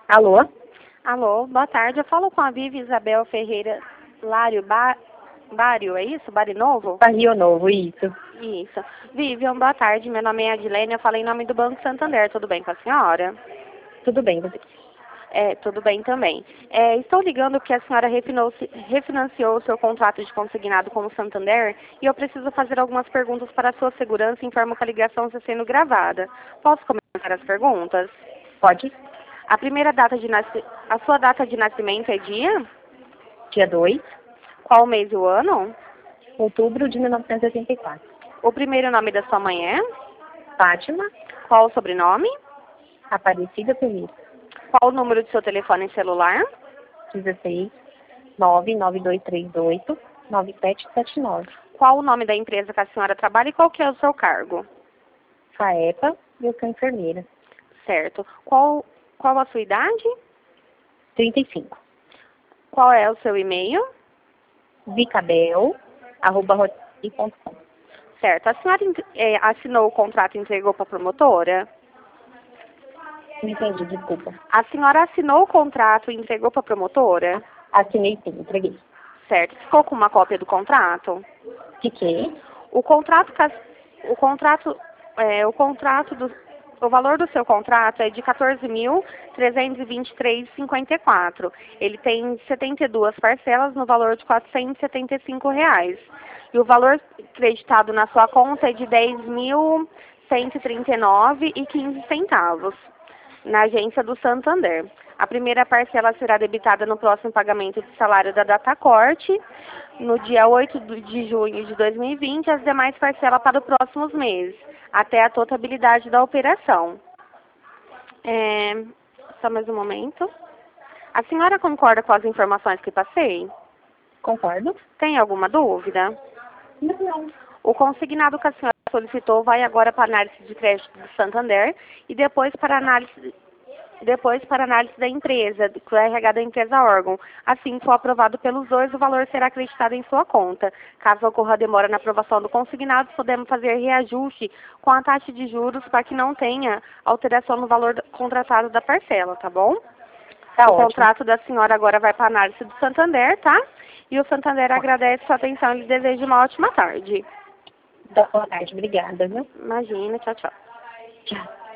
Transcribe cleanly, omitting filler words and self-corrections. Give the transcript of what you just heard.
Alô? Alô, boa tarde. Eu falo com a Vivi Isabel Ferreira Lário Bário, é isso? Bari Novo? Rio Novo, isso. Isso. Vivian, boa tarde. Meu nome é Adilene, eu falei em nome do Banco Santander. Tudo bem com a senhora? Tudo bem, você? Tudo bem também. Estou ligando porque a senhora refinanciou o seu contrato de consignado com o Santander e eu preciso fazer algumas perguntas para a sua segurança e informo que a ligação está sendo gravada. Posso começar as perguntas? Pode? A sua data de nascimento é dia? Dia 2, Qual o mês e o ano? outubro de 1984. O primeiro nome da sua mãe é? Fátima, Qual o sobrenome? Aparecida Feliz. Qual o número do seu telefone celular? 16 99238 9779. Qual o nome da empresa que a senhora trabalha e qual que é o seu cargo? FAEPA e eu sou enfermeira. Certo. Qual a sua idade? 35. Qual é o seu e-mail? vicabel@hotmail.com. Certo. A senhora assinou o contrato e entregou para a promotora? Não entendi, desculpa. A senhora assinou o contrato e entregou para a promotora? Assinei sim, entreguei. Certo. Ficou com uma cópia do contrato? Fiquei. O valor do seu contrato é de 14.323,54. Ele tem 72 parcelas no valor de R$ 475. E o valor creditado na sua conta é de R$ 10.139,15 na agência do Santander. A primeira parcela será debitada no próximo pagamento de salário da Datacorte, no dia 8 de junho de 2020, as demais parcelas para os próximos meses, até a totalidade da operação. Só mais um momento. A senhora concorda com as informações que passei? Concordo? Tem alguma dúvida? Não. O consignado que a senhora solicitou vai agora para a análise de crédito do Santander e depois para a análise da empresa, do RH da empresa órgão. Assim, for aprovado pelos dois, o valor será acreditado em sua conta. Caso ocorra demora na aprovação do consignado, podemos fazer reajuste com a taxa de juros para que não tenha alteração no valor contratado da parcela, tá bom? Tá O ótimo. contrato da senhora agora vai para a análise do Santander, tá? E o Santander agradece sua atenção e lhe deseja uma ótima tarde. Boa tarde, obrigada, viu? Imagina, tchau, tchau. Tchau.